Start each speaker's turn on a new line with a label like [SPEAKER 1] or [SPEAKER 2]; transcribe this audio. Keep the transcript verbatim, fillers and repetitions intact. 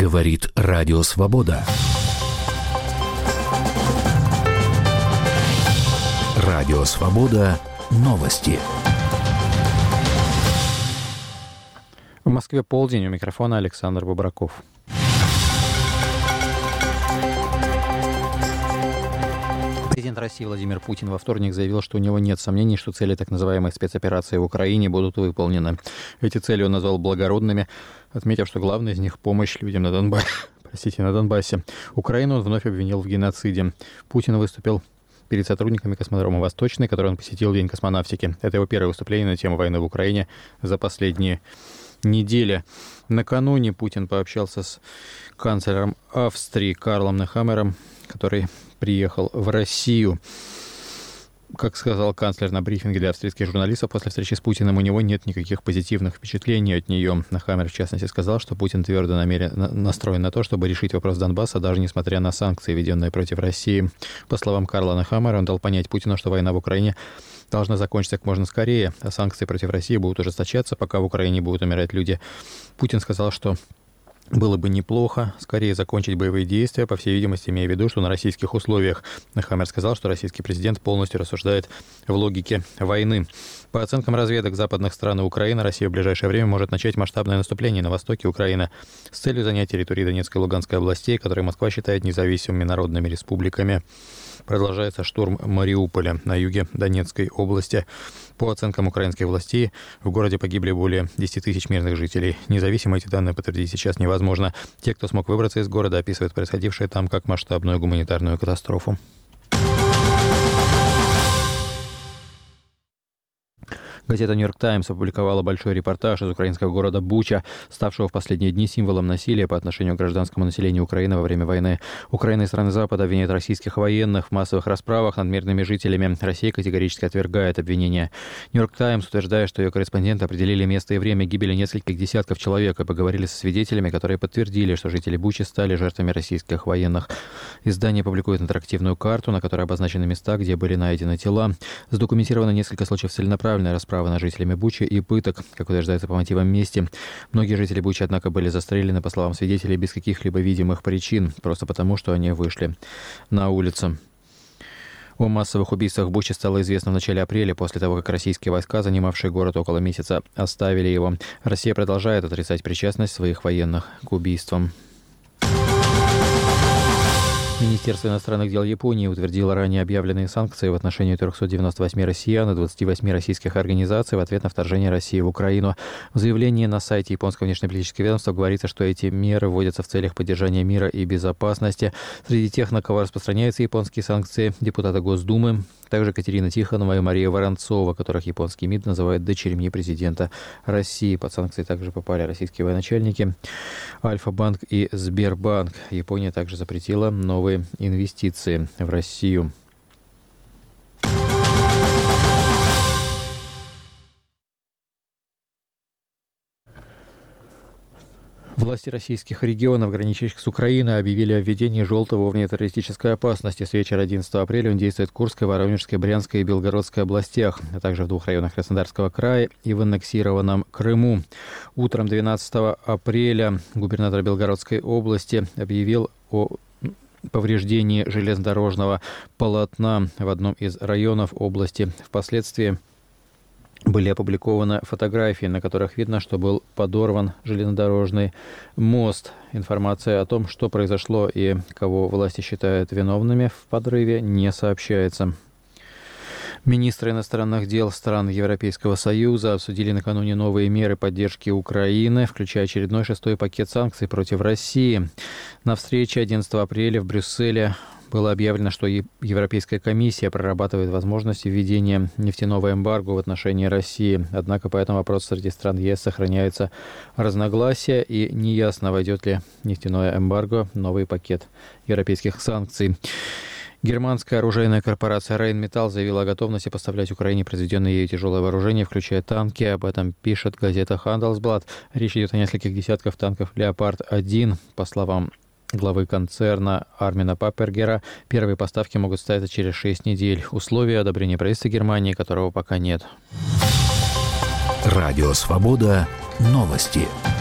[SPEAKER 1] Говорит Радио Свобода. Радио Свобода. Новости.
[SPEAKER 2] В Москве полдень. У микрофона Александр Бобраков. Президент России Владимир Путин во вторник заявил, что у него нет сомнений, что цели так называемой спецоперации в Украине будут выполнены. Эти цели он назвал благородными, отметив, что главная из них — помощь людям на Донбассе. Простите, на Донбассе. Украину он вновь обвинил в геноциде. Путин выступил перед сотрудниками космодрома «Восточный», который он посетил в День космонавтики. Это его первое выступление на тему войны в Украине за последние недели. Накануне Путин пообщался с канцлером Австрии Карлом Нехаммером, который приехал в Россию. Как сказал канцлер на брифинге для австрийских журналистов, после встречи с Путиным у него нет никаких позитивных впечатлений от нее. Нехаммер, в частности, сказал, что Путин твердо намерен, настроен на то, чтобы решить вопрос Донбасса, даже несмотря на санкции, введенные против России. По словам Карла Нехаммера, он дал понять Путину, что война в Украине должна закончиться как можно скорее, а санкции против России будут ужесточаться, пока в Украине будут умирать люди. Путин сказал, что было бы неплохо скорее закончить боевые действия, по всей видимости, имея в виду, что на российских условиях. Нехаммер сказал, что российский президент полностью рассуждает в логике войны. По оценкам разведок западных стран и Украины, Россия в ближайшее время может начать масштабное наступление на востоке Украины с целью занять территории Донецкой и Луганской областей, которые Москва считает независимыми народными республиками. Продолжается штурм Мариуполя на юге Донецкой области. По оценкам украинских властей, в городе погибли более десять тысяч мирных жителей. Независимо эти данные подтвердить сейчас невозможно. Те, кто смог выбраться из города, описывают происходившее там как масштабную гуманитарную катастрофу. Газета «Нью-Йорк Таймс» опубликовала большой репортаж из украинского города Буча, ставшего в последние дни символом насилия по отношению к гражданскому населению Украины во время войны. Украина и страны Запада обвиняют российских военных в массовых расправах над мирными жителями. Россия категорически отвергает обвинения. «Нью-Йорк Таймс» утверждает, что ее корреспонденты определили место и время гибели нескольких десятков человек и поговорили со свидетелями, которые подтвердили, что жители Бучи стали жертвами российских военных. Издание публикует интерактивную карту, на которой обозначены места, где были найдены тела. Задокументировано несколько случаев целенаправленной расправы над жителями Бучи и пыток, как утверждается по мотивам мести. Многие жители Бучи, однако, были застрелены, по словам свидетелей, без каких-либо видимых причин, просто потому, что они вышли на улицу. О массовых убийствах в Буче стало известно в начале апреля, после того, как российские войска, занимавшие город около месяца, оставили его. Россия продолжает отрицать причастность своих военных к убийствам. Министерство иностранных дел Японии утвердило ранее объявленные санкции в отношении трехсот девяноста восьми россиян и двадцати восьми российских организаций в ответ на вторжение России в Украину. В заявлении на сайте японского внешнеполитического ведомства говорится, что эти меры вводятся в целях поддержания мира и безопасности. Среди тех, на кого распространяются японские санкции, депутаты Госдумы, также Катерина Тихонова и Мария Воронцова, которых японский МИД называет дочерьми президента России. Под санкции также попали российские военачальники Альфа-банк и Сбербанк. Япония также запретила новые инвестиции в Россию. Власти российских регионов, граничащих с Украиной, объявили о введении желтого уровня террористической опасности. С вечера одиннадцатого апреля он действует в Курской, Воронежской, Брянской и Белгородской областях, а также в двух районах Краснодарского края и в аннексированном Крыму. Утром двенадцатого апреля губернатор Белгородской области объявил о повреждении железнодорожного полотна в одном из районов области. Впоследствии были опубликованы фотографии, на которых видно, что был подорван железнодорожный мост. Информация о том, что произошло и кого власти считают виновными в подрыве, не сообщается. Министры иностранных дел стран Европейского Союза обсудили накануне новые меры поддержки Украины, включая очередной шестой пакет санкций против России. На встрече одиннадцатого апреля в Брюсселе было объявлено, что Европейская комиссия прорабатывает возможность введения нефтяного эмбарго в отношении России. Однако по этому вопросу среди стран ЕС сохраняются разногласия, и неясно, войдет ли нефтяное эмбарго в новый пакет европейских санкций. Германская оружейная корпорация Rheinmetall заявила о готовности поставлять Украине произведенное ею тяжелое вооружение, включая танки. Об этом пишет газета Handelsblatt. Речь идет о нескольких десятках танков «Леопард один». По словам главы концерна Армина Паппергера, первые поставки могут состояться через шесть недель. Условия одобрения правительства Германии, которого пока нет.
[SPEAKER 1] Радио «Свобода». Новости.